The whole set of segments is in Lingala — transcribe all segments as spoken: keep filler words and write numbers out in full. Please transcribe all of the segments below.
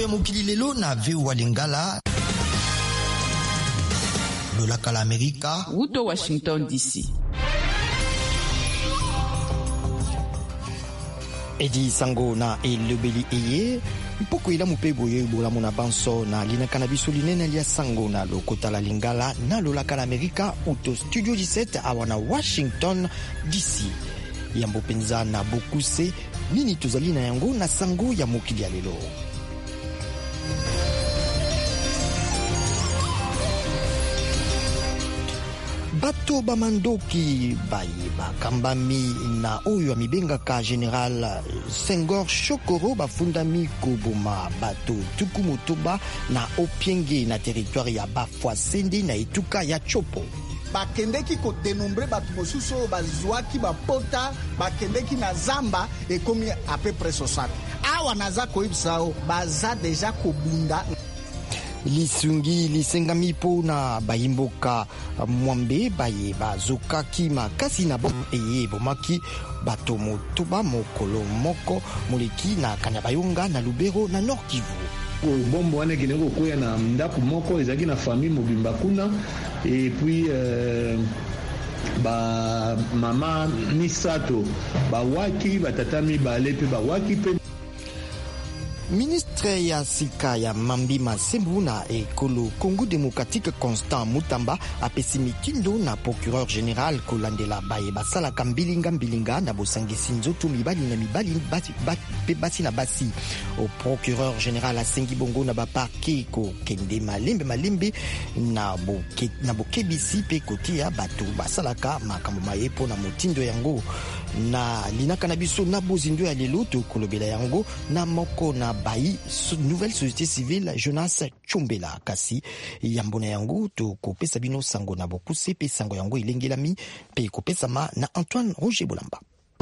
ya mokili lelo na V O A Lingala. Lolaka la Amerika. Uto Washington D C. Edi sango na elobeli eye. Mpoko ila mupebo ye bola mona banso na lina kanabiso linene lia sango na lokota la Lingala na lolaka la Amerika uto Studio dix-sept awana Washington D C. Yambo penza na bokuse nini tozali na yango na sango ya mokili ya lelo. Bato bamandoki baye bakambami na oyo amibengaka General Senghor Chokoro bafundami koboma bato tuku motoba na opienge na territoire ya Bafwasende na etuka ya Chopo. Bakendeki ko dénombre bato mosusu bazwaki bapota bakendeki na zamba ekomi à peu près soixante. Awa naza koibsao baza deja kobunda. Lisungi lisengami po na bayimboka mwambe baye bazokaki makasi na bom eye bomaki bato motoba mokolo moko moleki na Kanyabayonga na Lubero na Nord Kivu. Bombo wana kineko koya na ndako moko ezaki na famille mobimba kuna et puis euh, ba mama misato ba waki batatami bale pe ba waki pe. Ministre ya sika ya Mambi Masembu na ekolo Congo Démocratique Constant Mutamba apesi mitindo na procureur général kolandela baye basala kambilinga mbilinga na bosangisi nzoto mibali na mibali basi, basi na basi. Au procureur général asengi bongo na baparke ko kende malembe malembe na boke na bokebisi pe kotia bato basalaka makambo mayepo na motindo yango na linaka na biso na bozindo ya lelo to kolobela yango na moko na bayi nouvelle société civile Jonas Chumbela kasi yambona yango to kopesa bino sango na bokuse pe sango yango ilengelami pe kopesa ma na Antoine Roger Bolamba.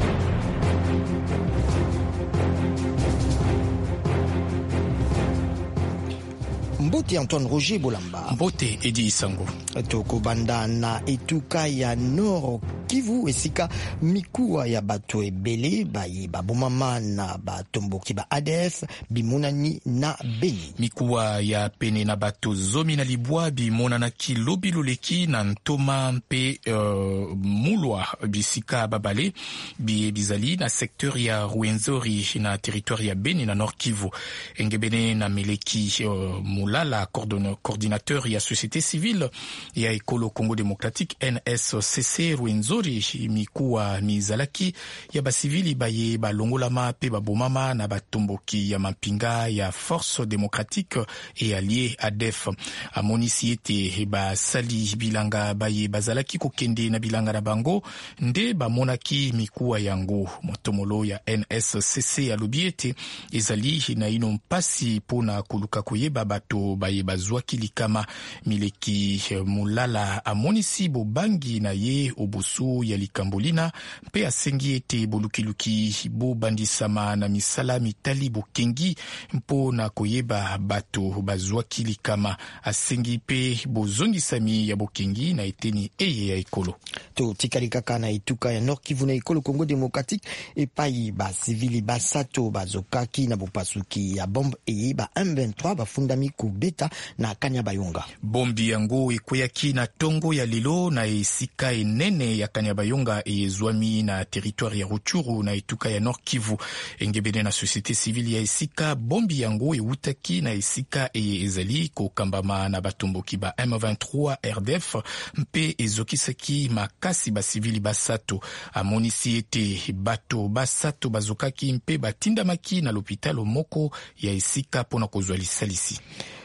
Mbote Antoine Roger Bolamba. Mbote Edi Sango. Toko banda na etuka ya Nord Kivu esika mikuwa ya bato ebele baye babomama na batomboki ba A D F bimonani na Beni. Mikuwa ya pene na bato zomi na libwa bimonana ki lobi loleki na ntoma mpe uh, mulwa bisika babale bi bizali na secteur ya Ruenzori na territoire ya Beni na Nord Kivu. Engebene na meleki uh, Mulala coordinateur ya société civile ya ekolo Congo Démocratique N S C C Ruenzori mikuwa mizalaki ya basivili baye balongolama pe babomama na batomboki ya mampinga ya Force Démocratique et allié A D F. Amonisi ete basali bilanga baye bazalaki kokende na bilanga na bango nde bamonaki mikuwa yango. Motomolo ya N S C C alobi ete ezali na ino mpasi pona koluka koyeba bato baye bazwaki likama. Mileki Mulala amonisi bobangi na ye obusu ya likambolina mpe asengi ete bolukiluki bobandisama na misala mitali bokengi mpo na koyeba bato bazwaki likama. Asengi pe bozongisami ya bokengi na eteni eye ya ekolo. To tikali kaka na etuka ya Nord Kivu na ekolo Congo Démocratique epai ba civili basato bazokaki na bopasuki ya bombe eye ba M vingt-trois bafundami kubeta na Kanyabayonga. Bombi yango ekweyaki na tongo ya lelo na esika enene ya Kanyabayonga ezwami na territoire ya Ruchuru na etuka ya Nord Kivu. Engebene na société civile ya esika bombi yango eutaki na esika eye ezali kokambama na batomboki ba M vingt-trois R D F mpe ezokisaki makasi ba civili basato. Amonisi ete bato basato bazokaki mpe batindamaki na l'hôpital moko ya esika pona kozwa lisalisi.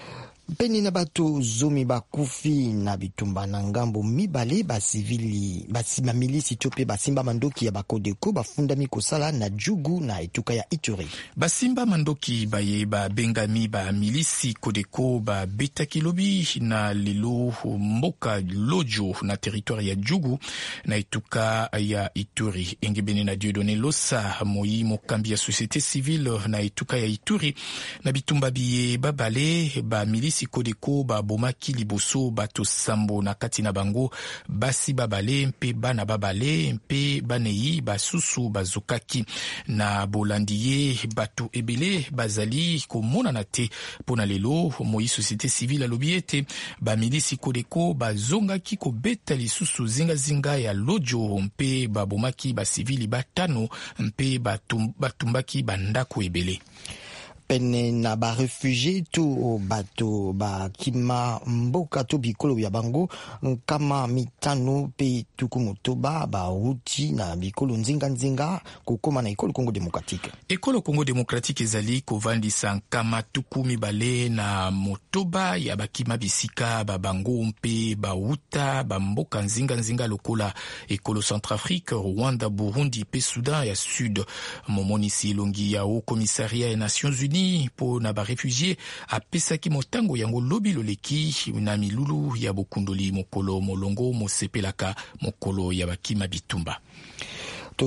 Peni na bato zomi bakufi na bitumba na ngambo mibale basivili basima milisi tope basimba mandoki ya bakodeko bafundami kosala na Jugu na etuka ya Ituri. Basimba mandoki baye ba bengami ba milisi kodeko ba betaki lobi na lelo mboka lojo na territoire ya Jugu na etuka ya Ituri. Engebene na Dieudonné Losa moi mokambi ya société civile na etuka ya Ituri na bitumba biye babale ba milisi bamilisi Kodeko babomaki liboso bato sambo na kati na bango basi babale mpe bana babale mpe banei basusu bazokaki na bolandi ye bato ebele bazali komonana te mpona lelo. Moi société civile alobi ete bamilisi Kodeko bazongaki kobeta lisusu zingazinga ya lojo mpe babomaki basivili batano mpe batum, batumbaki bandako ebele. Pene na ba refugie to bato ba kima mboka to bikolo ya bango kama mitano pe tukumotoba ba ruti na bikolo nzinga nzinga kokoma na ekolo Congo Démocratique. Ekolo Congo Démocratique ezali kovandisa kama tukumi bale na motoba ya bakima bisika ba bango mpe ba uta ba mboka nzinga nzinga lokola ekolo Centrafrique, Rwanda, Burundi pe Soudan ya Sud. Momonisi longi ya Haut Commissariat des Nations Unies po na ba réfugié apesaki motango yango lobi loleki na milulu ya bokundoli mokolo molongo mosepelaka mokolo ya bakima bitumba. To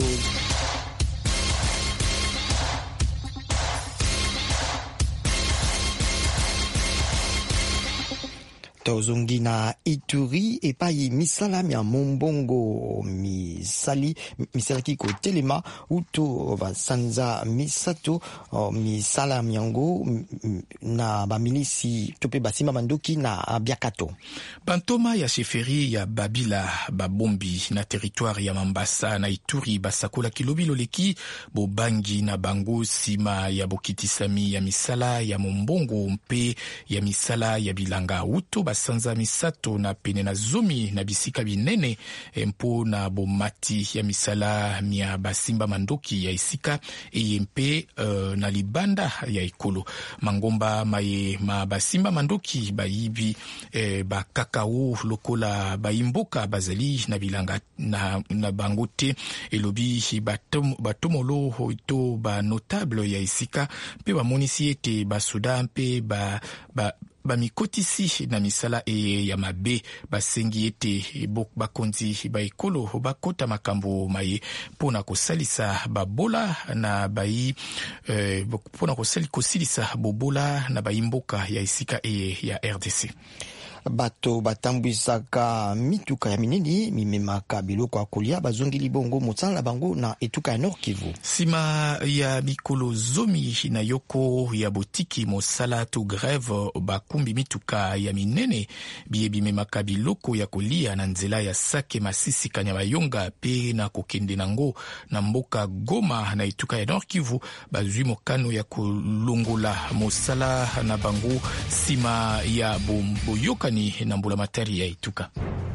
tozongi na Ituri epai misala mia mombongo misali misalaki ko telema uto basanza misato misala miango na bamilisi tope basima mandoki na biakato. Bantoma ya sheferi ya Babila babombi na territoire ya Mambasa na Ituri basakola kilobi loleki bobangi na bango sima ya bokitisami ya misala ya mombongo mpe ya misala ya bilanga uto sanza misato na pene na zomi na bisika binene mpo na bomati ya misala mia basimba mandoki ya isika eyempe uh, na libanda ya ekolo mangomba maye ma basimba mandoki bayibi eh, ba kakao lokola baimboka bazali na bilanga na, na bangote elobi batom, batomolo to ba notable ya isika pe ba monisi ete basoda mpe ba, ba bamikotisi na misala e ya mabe basengi ete bakonzi baekolo bakota makambo maye pona kosalisa babola na bai eh, pona kosali kosilisa bobola na baimboka ya isika e ya R D C. Bato batambwisaka mituka ya minene mimemaka biloko ya kolia bazongeli bongo motsala bango na etuka ya Nord Kivu. Sima ya mikolo zomi na yoko ya botiki mosala to greve bakumbi mituka ya minene biye bimemaka biloko ya kolia na nzela ya Sake Masisi Kanyabayonga pe na kokende nango na mboka Goma na etuka ya Nord Kivu bazwi mokano ya kolongola mosala na bango sima ya boyoka ni na mbula matari ya ituka.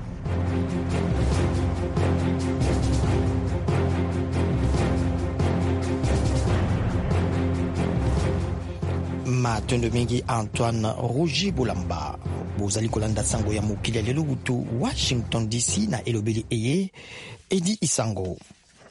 Matondo mingi Antoine Roger Bolamba bozali kolanda sango ya mokili lelo butu Washington D C na elobeli eye Edi Isango.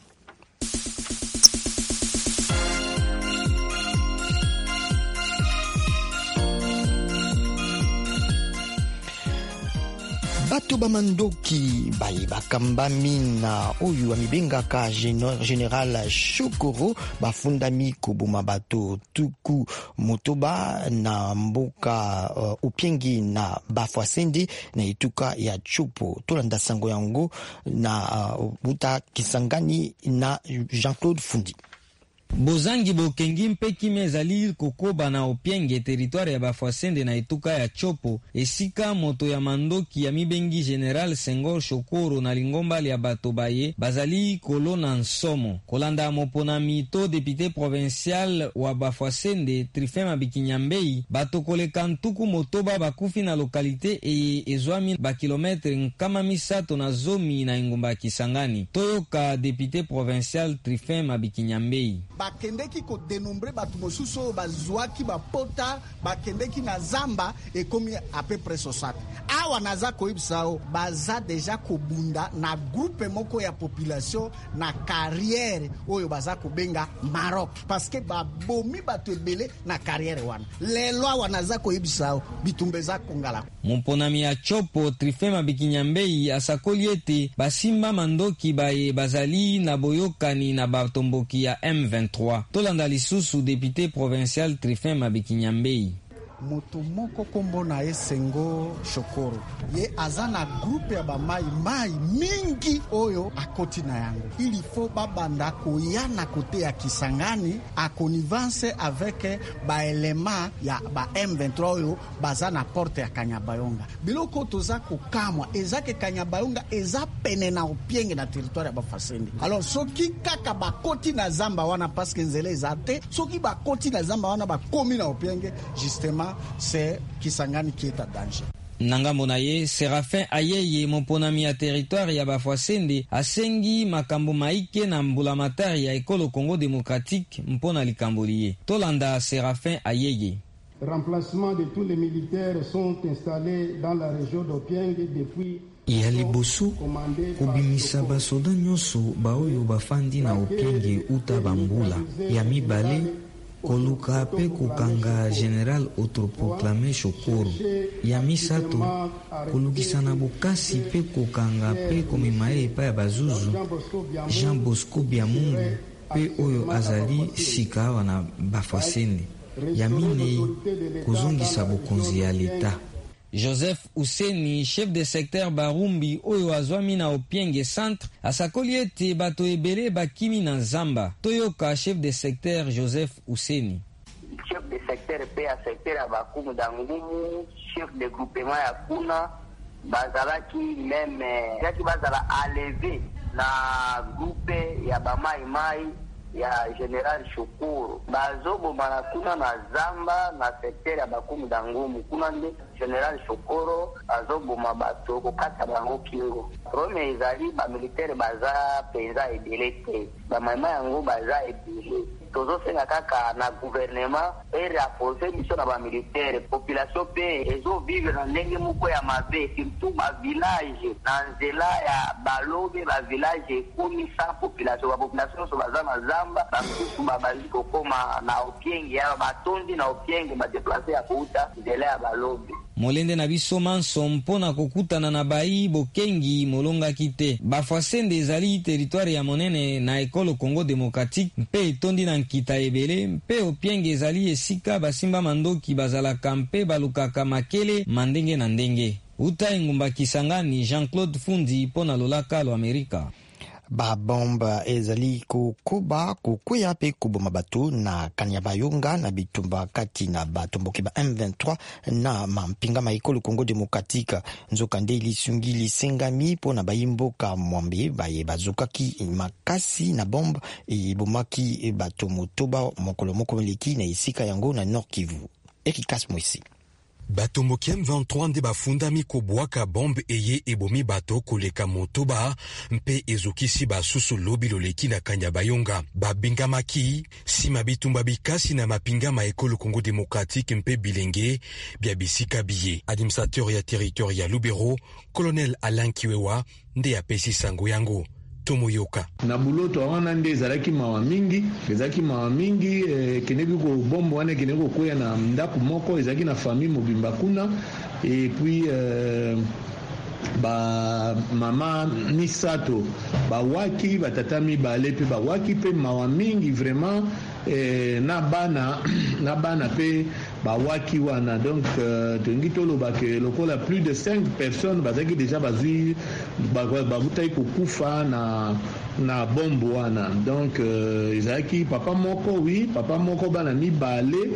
Bato bamandoki bayi bakambami na oyu amibengaka General Shokoro bafundami koboma bato tuku motoba na mboka uh, upiengi na bafwasende na etuka ya Chopo tolanda sango yango na uh, buta Kisangani na Jean-Claude Fundi. Bozangi bokengi mpe kime ezali kokoba na opienge territoire ya bafwasende na etuka ya Chopo esika moto ya mandoki ya mibengi General Senghor Shokoro na lingombali ya bato baye bazali kolona nsomo kolanda moponami to député provincial wa bafwasende Trifema Bikinyambei bato koleka ntuku motoba bakufi na lokalite eye ezwami bakilometre nkama misato na zomi na ingomba Kisangani toyoka député provincial Trifema Bikinyambei. Bakendeki ko dénombre bato mosusu bazwaki bapota bakendeki na zamba ekomi à peu près soixante. Awa naza koibsao baza deja kobunda na groupe moko ya population na carrière oyo baza kobenga Maroc parce que babomi bato ebele na carrière wana. Lelo awa naza koibsao bitumbeza kongala. Mponami ya Chopo Trifema Bikinyambei asakoli ete basimba mandoki baye bazali na boyokani na batomboki ya M vingt-trois. Tolanda lisusu député provincial Trifema Bikinyambei. moto moko kombo na ye Senghor Shokoro ye aza na groupe ya bamai mai mingi oyo akoti na yango. Il faut babanda koya na kote ya Kisangani a connivence avec ba elema ya ba M vingt-trois oyo baza na porte ya Kanyabayonga. Biloko toza kokamwa ezake Kanyabayonga eza pene na opienge na territoire ya Bafasende. Alors soki kaka bakoti na zamba wana parce que nzele ezate, soki bakoti na zamba wana bakomi na opienge, justement c'est Kisangani qui est en danger. Nanga monaye Séraphin Ayeye moponami ya territoire ya Bafwasende asengi makambo maike na mbulamatari ya ekolo Congo démocratique mpona likamboliye. Tolanda Séraphin Ayeye. Remplacement de tous les militaires sont installés dans la région d'Opieng depuis ya liboso kobimisa basoda nyonso baoyo bafandi na Opienge uta bambula ya mibale koluka pe kokanga General autoproclamé Shokoro ya misato kolukisa na bokasi pe kokanga pe komema epa ya bazuzu Jean Bosco Biamungu pe oyo azali sika wana Bafwasende ya minei kozongisa bokonzi ya leta. Joseph Ouseni, chef de secteur Barumbi oyo azwami na Opienge centre, asakoli ete bato ebele bakimi na Zamba. Toyoka chef de secteur Joseph Ouseni. Chef de secteur pe a secteur ya Bakumu Dangumu, chef de groupement ya kuna bazalaki meme yaki bazala alevé na groupe ya Bamai Mai ya General Shokoro bazobo mana kuna na Zamba na secteur ya Bakumu Dangumu kuna nde General Shokoro azobo mabato kokata bango kingo rome ezali ba militaire baza penza ebelete ba mama yango baza ebele tozo senga kaka na gouvernement et rapporter biso na ba militaire population pe ezo vivre na ndenge moko ya mabe surtout ba village na nzela ya balobe ba village kumi sa population ba population so baza na Zamba ba kusu babali kokoma na Opienge ya batondi na Opienge ba déplacer ya kuta nzela ya balobe. Molende na biso manso mpona kokutana na bayi bokengi molongaki te. Bafwasende ezali territoire ya monene na ekolo Congo démocratique mpe etondi na nkita ebele mpe Opienge ezali esika basimba mandoki bazalaka mpe balukaka makele mandenge na ndenge. Uta engumba Kisangani, Jean-Claude Fundi pona lolaka lo Amerika. Ba bomba ezali kokuba kokuya pe kuboma bato na Kanyabayonga na bitumba kati na batomboki ba M vingt-trois na mampinga maikolo Congo démocratique nzokande lisungi lisengami pona bayimboka mwambe baye bazokaki makasi na bomba e bomaki bato motoba mokolo moko meleki na isika yango na Nord Kivu. Erikas Mwisi. Bato moki M vingt-trois nde bafundami kobwaka bombe eye ebomi bato koleka motoba mpe ezokisi basusu lobi loleki na Kanyabayonga. Babingamaki sima bitumba bikasi na mapinga ma ekolo Congo démocratique mpe bilenge bia bisika biye. Administrateur ya territoire ya Lubero, Colonel Alain Kiwewa nde apesi sango yango. Tomoyoka. Na buloto wana nde ezalaki mawa mingi, ezalaki mawa mingi eh, keneki ko bombo wana keneki ko koya na ndaku moko ezalaki na famille mobimba kuna et puis euh, ba mama misato ba waki batata mibale pe ba waki pe mawa mingi vraiment eh, na bana na bana pe ba waki wana donc euh, tengi toloba ke lokola plus de cinq personnes bazaki déjà bazui babutai kokufa na na bombo wana donc euh, ezaki papa moko oui papa moko bana mibale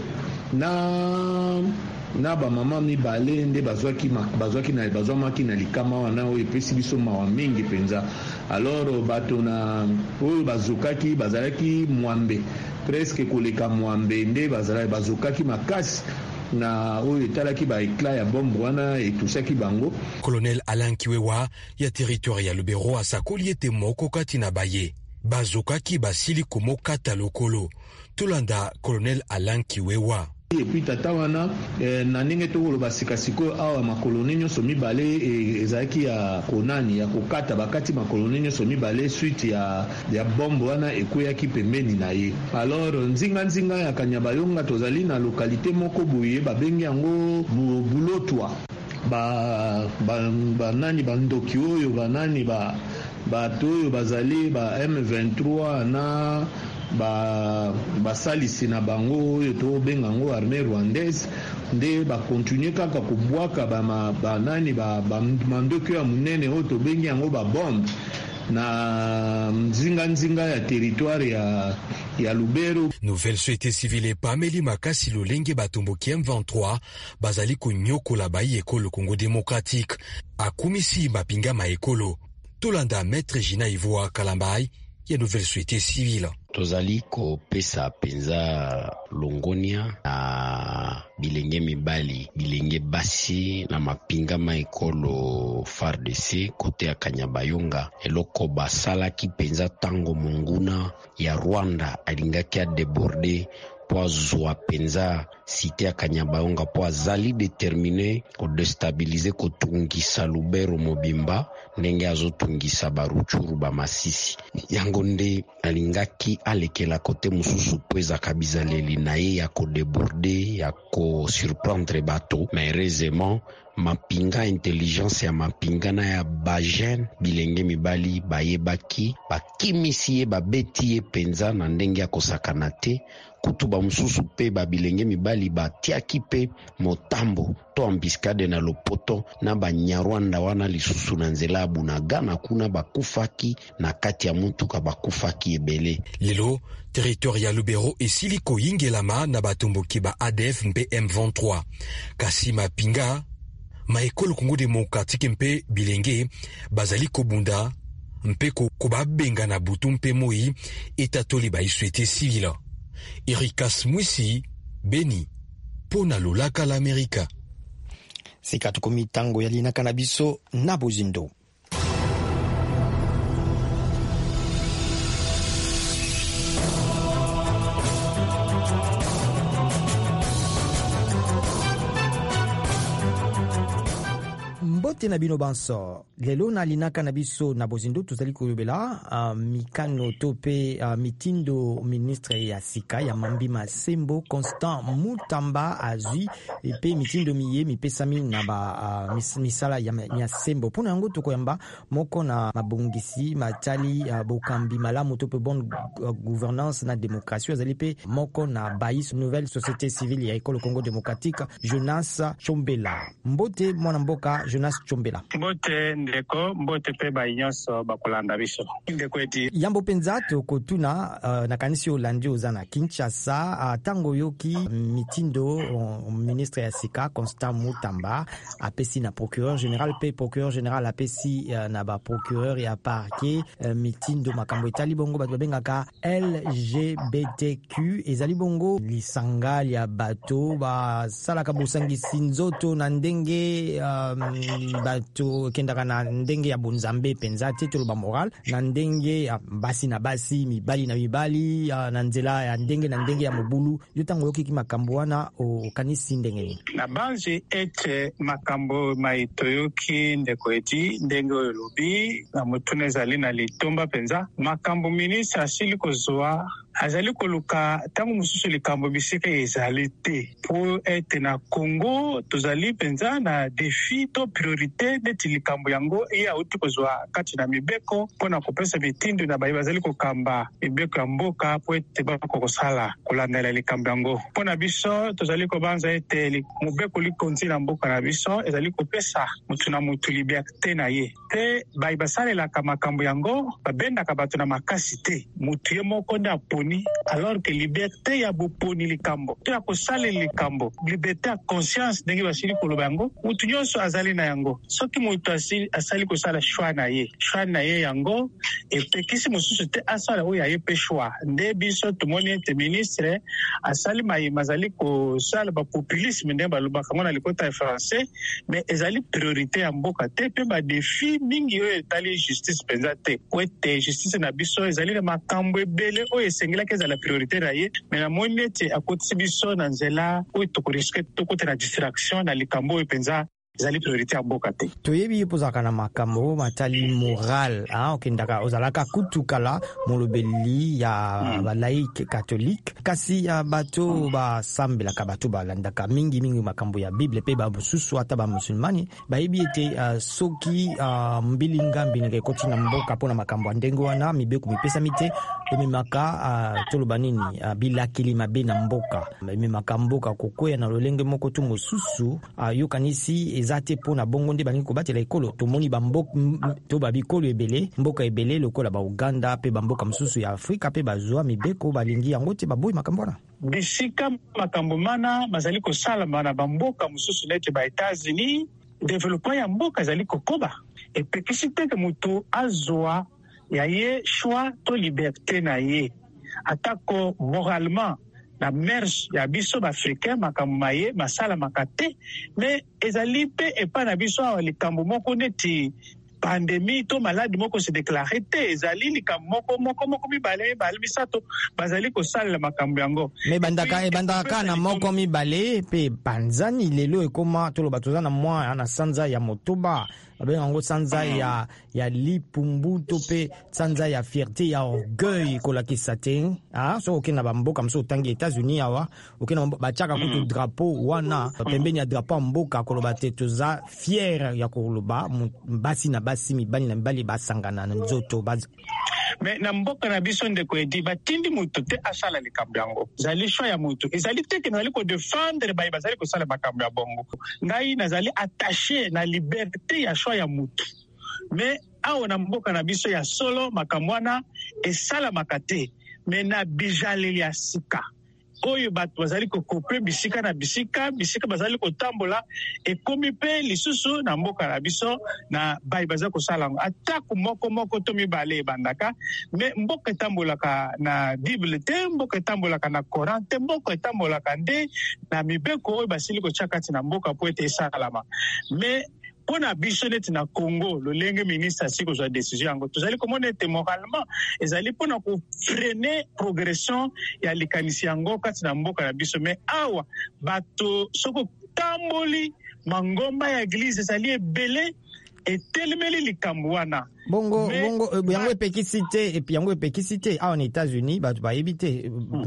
na na ba mama mibale nde bazwaki bazwaki na bazwamaki na likama wana oyo epesi biso mawa mingi penza. Alors bato na oyo bazokaki bazalaki mwambe presque koleka mwambe nde bazalaki bazokaki makasi na oyo etalaki ba éclat ya bombe wana etusaki bango. Colonel Alain Kiwewa ya territoire ya Lubero asakoli ete moko kati na baye bazokaki basili komokata lokolo. Tolanda Colonel Alain Kiwewa. Et puis tata wana eh, na ndenge tokoloba sikasiko awa makoloni nyonso mibale ezalaki ya konani ya kokata bakati makoloni nyonso mibale suite ya ya bombe wana ekweyaki pembeni na ye. Alors nzinga nzinga ya Kanyabayonga tozali na localité moko boye babengi yango bulotwa ba ba, ba nani bandoki oyo banani ba bato oyo bazali ba M vingt-trois na ba basalisi na bango oyo to benga ngo armée rwandaise nde bakontinue kaka kobwaka banani bamandoki ya munene oyo tobengi yango babombe na nzinga nzinga ya territoire ya, ya Lubero. Nouvelle société civile Pameli Makasi lolenge batomboki M vingt-trois bazali konyokola bai ekolo Congo démocratique akumisi mapinga ma ekolo tolanda maître Gina Ivoa Kalambai ya Nouvelle société civile. Tozali kopesa penza longonia na bilenge mibali bilenge basi na mapinga ma ekolo F A R D C kote ya Kanyabayonga eloko basalaki penza tango monguna ya Rwanda alingaki a débordé po azwa penza site ya Kanyabayonga po azali déterminé ko déstabiliser ko tungisa Lubero mobimba ndenge azotungisa baruchuru ba Masisi yango nde alingaki alekela kote mususu po ezaka bizaleli na ye ya ko déborder ya ko surprendre bato mais heureusement mapinga intelligence ya mapinga na ya bajen bilenge mibali bayebaki bakimisi ye babeti ye penza na ndenge ya kosakana te kutu ba mususu pe ba bilenge mibali batiaki pe motambo to ambiskade na lopoto na Banyarwanda wana lisusu na nzela Bunagana kuna bakufaki na kati ya mutuka bakufaki ebele. Lelo territoire ya Lubero esiliko yingelama na batomboki ba A D F mpe M vingt-trois kasi mapinga ma ekolo Congo démocratique mpe bilenge bazali kobunda mpe kobabenga na butu mpe moi etatoli ba société civile. Erikas Mwisi, Beni, pona lolaka l'Amerika. Sika tukomi tango ya linaka na biso na bozindo. Mbote na bino banso lelo na linaka na biso na bozindo tozali koyobela uh, mikano to pe uh, mitindo ministre ya sika ya Mambima Sembo Constant Mutamba azui pe mitindo miye mipesami na ba uh, mis, misala ya, ya Sembo pona yango tokoyamba moko na mabongisi matali uh, bokambi malamu to pe bonne uh, gouvernance na démocratie azali pe moko na Baïs nouvelle société civile ya ekolo Congo démocratique Jonas Chombela. Mbote mwana mboka Jonas Chombela. Mbote ndeko mbote pe ba nyonso bakolanda biso. Ndeko eti yambo penza to kotuna uh, na kanisi Olandi ozana Kinshasa uh, tango yoki mitindo uh, ministre ya sika Constant Mutamba apesi na procureur général pe procureur général apesi uh, na ba procureur ya parquet uh, mitindo makambo etali bongo bato bengaka L G B T Q ezali bongo lisanga ya bato ba salaka bosangisi nzoto na ndenge um, bato kendaka na ndenge ya bonzambe penza te toloba moral na ndenge ya basi na basi mibali na mibali na nzela ya ndenge na ndenge ya mobulu yo tango yoki makambo wana o kanisi ndenge na banzi ete makambo maitoyoki ndeko eti ndenge oyo lobi na mutune zali na litomba penza makambo ministre asili kozwa azali koluka tango mususu likambo bisika ezali te po ete na Congo tozali penza na défi to priorité neti likambo yango iya uti kozwa kati na mibeko pona kopesa mitindo na bayi bazali kokamba mibeko ya mboka po ete bako kosala kolandela likambo yango pona biso tozali kobanza ete mubeko likonzi na mboka na biso ezali kopesa mutu na mutu liberté na ye te bayi basalela makambo yango babendaka bato na makasi te mutu ye moko nda poni alors que liberté ya boponi likambo to ya kosala likambo liberté ya conscience ndenge basili koloba yango mutu nyonso azali na yango soki mutu asili asali kosala choix na ye choix na ye yango epekisi mususu te asala oyo ye pe choix nde biso tumoni ete ministre asali mayema azali kosala ba populisme nde balobaka ngo na likota ya français mais ezali priorité ya mboka te pe ba défi mingi oyo etali justice penza te po ete justice na biso ezali na makambo ebele oyo esengelaki ezala priorité na ye mais namoni ete akotisi biso na nzela oyo tokoriske tokotela distraction na likambo oyo penza ezali priorité ya mboka te toyebi pozaka na makambo matali moral ah okendaka ozalaka kutukala molobeli ya mm. ba laïque catholique kasi ya bato ba sambela ka bato balandaka mingi mingi makambo ya Bible pe ba bususu ata ba musulmani bayebi ete uh, soki uh, mbilinga mbinga ekoti na mboka pona makambo ya ndenge wana mibeko mipesa mite ememaka uh, toloba nini uh, bilakeli mabe na mboka ememaka mboka kokwea na lolenge moko to mosusu uh, yokanisi eza te mpo na bongo nde balingi kobatela ekolo tomoni bamboka to babikolo ebele mboka ebele lokola ba Uganda pe bamboka mosusu ya Afrika pe bazwa mibeko balingi yango te baboyi makambo wana bisika makambo mana bazali kosalama na bamboka mosusu nete ba États-Unis développement ya mboka ezali kokoba epekisi teke moto azwa ya ye choix to liberté na ye atako moralement na merge ya biso baafricain makambo maye masala makate mais ezali pe epa na biso awa likambo moko neti pandémie to maladi moko se déclaré te ezali likambo moko moko moko mibale mibale misato bazali kosalela makambo yango me bandaka ebandaka na moko mibale pe panzani lelo ekoma toloba toza na mwa na sanza ya motoba abenga ngo sanza ya ya lipumbu to pe sanza ya fierté ya orgueil kolakisa te ah so okena bamboka mso tangi États-Unis awa okena bachaka kutu drapeau wana pembeni ya drapeau mboka koloba te toza fier ya koloba basi na basi mibali na mibali basangana na nzoto baz mais na mboka na biso ndeko edi batindi mutu te asala likambo yango zali choix ya mutu ezali te ke nazali ko défendre bayi bazali kosala makambo ya bongo ngai nazali attaché na liberté ya choix ya mutu mais awa na mboka na biso ya solo makambo wana esala makate mais na bijaleli ya sika oyo bato bazali kokope bisika na bisika bisika bazali kotambola ekomi pe lisusu na mboka na biso na bayi bazali kosala ngo atako moko moko to mibale ebandaka mais mboka etambolaka na Bible te mboka etambolaka na Coran te mboka etambolaka nde na mibeko oyo basili kotia kati na mboka po ete esalama mais pona biso neti na Congo lolenge ministre asi kozwa décision yango tozali komona ete moralement ezali pona kofrene progression ya likanisi yango kati na mboka na biso mais awa bato soko tamboli mangomba ya église ezali ebele etelemeli likambo wana bongo mais, bongo yango epekisi te epi yango epekisi te awa na États-Unis bato bayebi te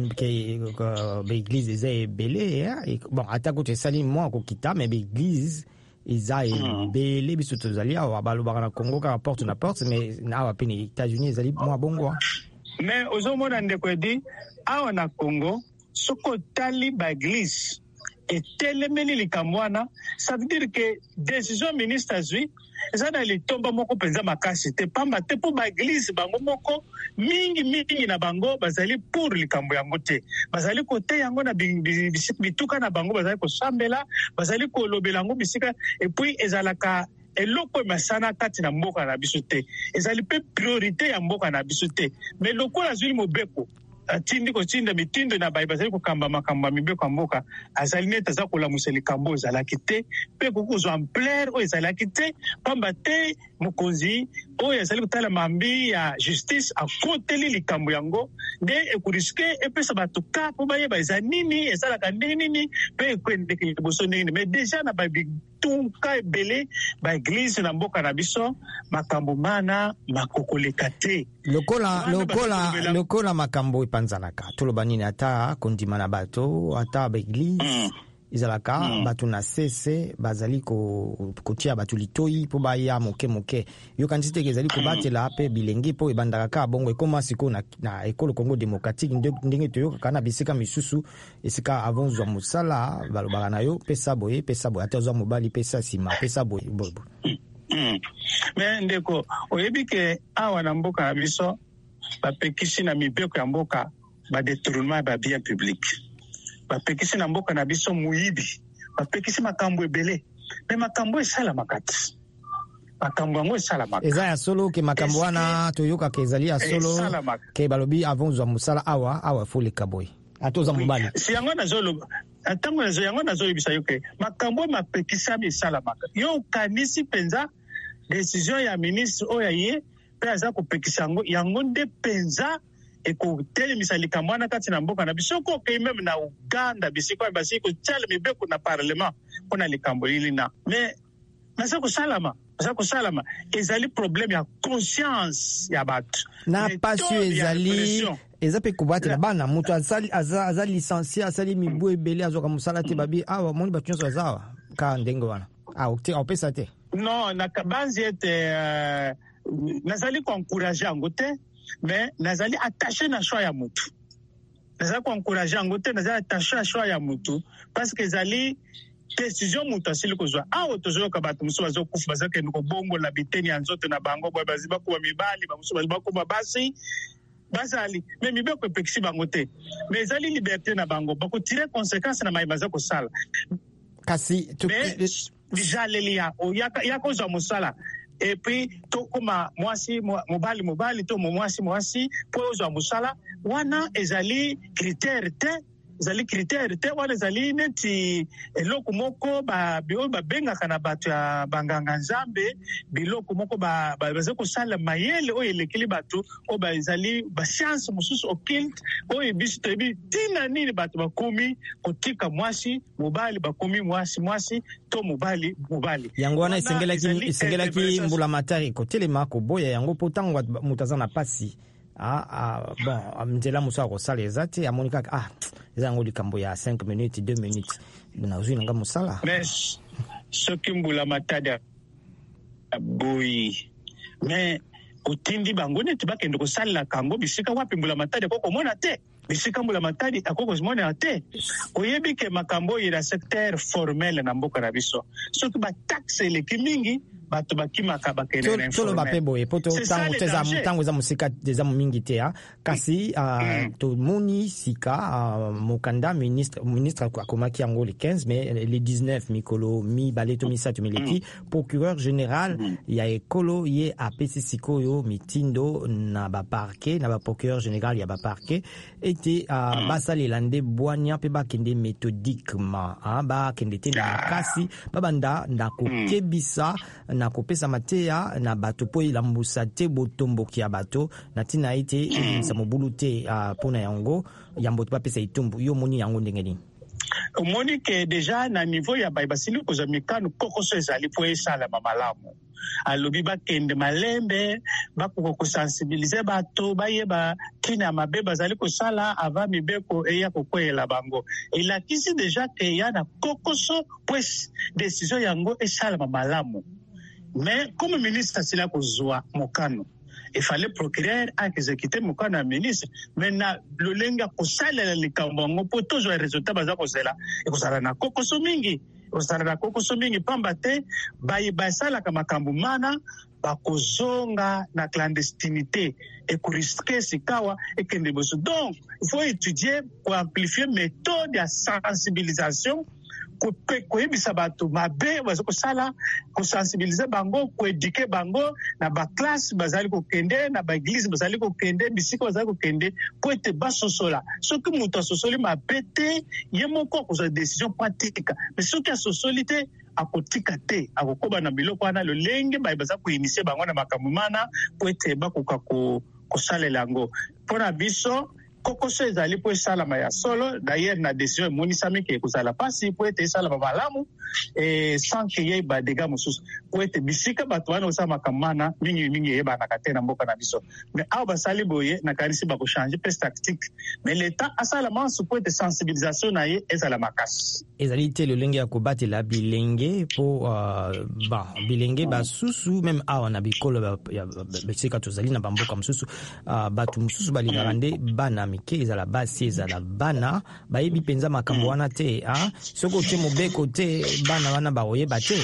ke baeglise eza ebele bon atako tesali mwa kokita mais baeglise eza ebele biso tozali awa balobaka na Congo kaka porte na porte mais awa pe na États-Unis ezali mwa bongo mais ozomona ndeko edi awa na Congo soko tali baeglise etelemeli likambo wana ça veut dire que décision ministre azwi eza na litomba moko mpenza makasi te pamba te mpo baeglise bango moko mingi mingi na bango bazali pour likambo yango te bazali kote yango na bituka na bango bazali kosambela bazali kolobela yango bisika epuis ezalaka eloko emasana kati na mboka na biso te ezali pe priorité ya mboka na biso te mais lokola azwili mobeko atindi kotinda mitindo na bayi bazali kokamba makambo ya mibeko ya mboka azali neti aza kolamusa likambo ezalaki te mpe kokozwa ampleur oyo ezalaki te pamba te mokonzi oyo azali kotala mambi ya justice akoteli likambo yango nde ekoriske epesa bato ka mpo bayeba eza nini ezalaka ndenge nini mpe ekwendeke liboso ndenge nini mais deja na babituka ebele baeglise na mboka na biso makambo mana makokoleka te lokola lokola lokola makambo epanzanaka toloba nini ata kondima na bato ata baeglise mm. ezalaka mm. bato na sese bazali kotia bato litoi mpo baya moke moke yokanisi teke ezali kobatela mpe bilenge mpo ebandaka kaka bongo ekoma sikoyo na, na ekolo Congo démocratique ndenge toyokaka na bisika misusu esika avant zwa mosala balobaka na yo pesa boye pesa boye ata zwa mobali pesa nsima pesa boye boye Mm. mais ndeko oyebi ke awa na mboka na biso bapekisi na mibeko ya mboka badetournement ya babien public bapekisi na mboka na biso muyibi bapekisi makambo ebele mais makambo esalamaka te makambo yango esalamaka eza ya solo ke makambo wana toyokaka ezali ya solo ke balobi avant zwa mosala awa awa fo leka boye atoza mobali si yango nazoloba ntango nazo yango nazoyebisa yo ke makambo mapekisami esalamaka yo okanisi mpenza décision ya ministre oyo ye mpe aza kopekisa yango yango nde mpenza ekotelemisa likambo wana kati na mboka na biso soko okei meme na Uganda bisika basili kotiala mibeko na parlement mpona likambo lilina mais naza kosalama naza kosalama ezali problème ya conscience ya bato na pasio ezali eza pe kobatela bana moto azali aza aza licencié asali mibu ebele azoka mosala te babi awa moni bato nyonso azawa ka ndenge wana opesa te non na banzi ete uh, nazali koencourage yango te mais nazali attaché na choix ya mutu nazali ko encourager yango te nazali attaché na choix ya mutu parce que ezali décision mutu asili kozwa awo tozoyoka bato mosusu bazokufa bazakende kobongola biteni ya nzoto na bango boye bazi bakuba mibali bamosusu bazi bakuba basi bazali me mibeko epekisi bango te me ezali liberté na bango bakotire conséquence na mayi baza kosala kasi lijaleli yako ya kozwa mosala et puis tokoma mwasi mobali mobali to mwasi mwasi po ozwa mosala wana ezali critère te ezali critère te wana ezali neti eloko moko baoyo babengaka na bato ya banganga nzambe biloko moko baza kosala mayele oyo elekeli bato oyo bazali basianse mosusu occulte oyo biso toyebi ntina nini bato bakomi kotika mwasi mobali bakomi mwasi mwasi to mobali mobali yango wana esengelaki mbula matari kotelema koboya yango mpo ntango moto aza na pasi ah ah bon mzela muso akosala eza te amoni kaka ah eza yango likambo ya cinq minutes deux minutes nazwi nanga mosala mais soki mbula matadi boyi mais otindi bango neti bakende kosalela kango bisika wapi mbula matadi akoko mona te bisika mbula matadi akoko mona te oyebi ke makambo ya secteur formel na mboka na biso soki ba taxe eleki mingi bato bakimaka bakende na tolo bape boye poto tango teza tango za musika deza mingi te kasi to moni sika mokanda ministre ministre akomaki yango le quinze mais le dix-neuf mikolo mi baleto misato mileki procureur général ya ekolo ye apesi sikoyo mitindo na ba parquet na ba procureur général ya ba parquet était basalela nde bwanya pe bakende méthodiquement ba kende te na kasi babanda ndakokebisa na kopesa mateya na bato po ilambusa te botomboki ya bato na tina ite sa mobulu te pona yango yambo topesa itumbu yo moni yango ndenge nini omoni ke deja na niveau ya baibasili kozwa mikano kokoso ezali po esala mamalamu alobi bakende malembe bakoko kosensibilize bato bayeba tina mabe bazali kosala ava mibeko eya kokwela bango elakisi deja ke ya na kokoso pues décision yango esala mamalamu mais comme ministre asila kozwa mokano il fallait procureur exécuter mokano ya ministre mais na lolenga kosalela likambo yango po tozwa résultat baza kozela ekozala na kokoso mingi ekozala na kokoso mingi pamba te bayi basalaka makambo mana bakozonga na clandestinité ekoriske sikawa ekende boso donc il faut étudier pour amplifier méthode ya sensibilisation koyebisa bato mabe baza kosala kosensibilize bango koedike bango na baklasse bazali kokende na baeglise bazali kokende bisika bazali kokende po ete basosola soki moto asosoli mabe te ye moko akozwa décision pratique mais soki asosoli te akotika te akokoba na biloko wana lolenge baye baza koinisie bango na makambo mana po ete bakoka kosalela yango mpona biso kokoso ezali po esalama ya solo d'ailleurs na décision emonisami ke ekozala pasi po ete esalama malamu e sans ke ye badega mosusu po ete bisika bato wana osala makambo mana mingimingi eyebanaka te na mboka na biso mais awa basali boye nakanisi bakochange mpe tactique mais l'état asala mansu po ete sensibilisation na ye ezala makasi ezali te lolenge ya kobatela bilenge po ba bilenge basusu même awa na bikolo bisika tozali na bamboka mosusu bato mosusu balingaka nde bana mike ezala basi ezala bana bayebi penza makambo wana te soko te mobeko te bana wana baoyeba te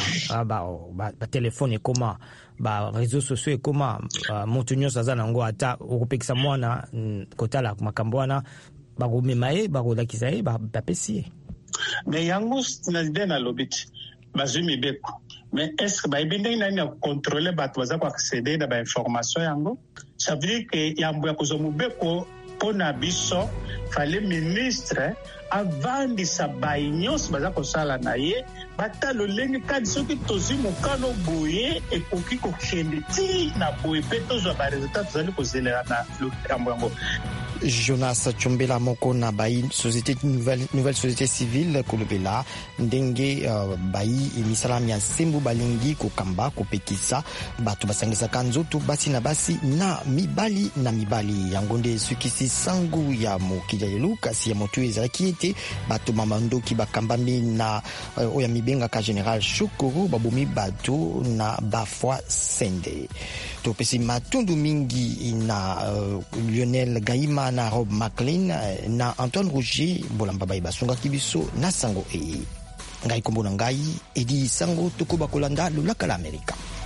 ba telefone ekoma ba réseaux sociaux ekoma moto nyonso aza nango ata okopekisa mwana kotala makambo wana bakomema ye bakolakisa ye bapesi ye mais yango na ide na lobiti bazwi mibeko mais est-ce que bayebi ndenge nani ya kontrole bato baza koaccéder na bainformation yango ça veut dire que yambo ya kozwa mobeko pona biso fale ministre avandisa bayi nyonso baza kosala na ye bata lolenge kadi soki tozwi mokano boye ekoki kokende ti na boye mpe tozwa baresultat tozali kozelela na likambo yango Jonas Chombela moko na bayi société nouvelle nouvelle société civile kolobela ndenge uh, bayi emisala ya sembu balingi kokamba kopekisa bato basangisaka nzoto basi na basi na mibali na mibali yango nde sukisi sangu ya mokili ya lelo kasi ya moto ezalaki ete bato mamandoki bakambami na uh, oya mibengaka Général Chokoro babomi bato na bafwa sende topesi matundu mingi na uh, Lionel Gaima na Rob McLean na Antoine Roger bolamba bai basungaki biso na sango e ngai kombo na ngai edi sango tokoba kolanda lulaka la Amerika.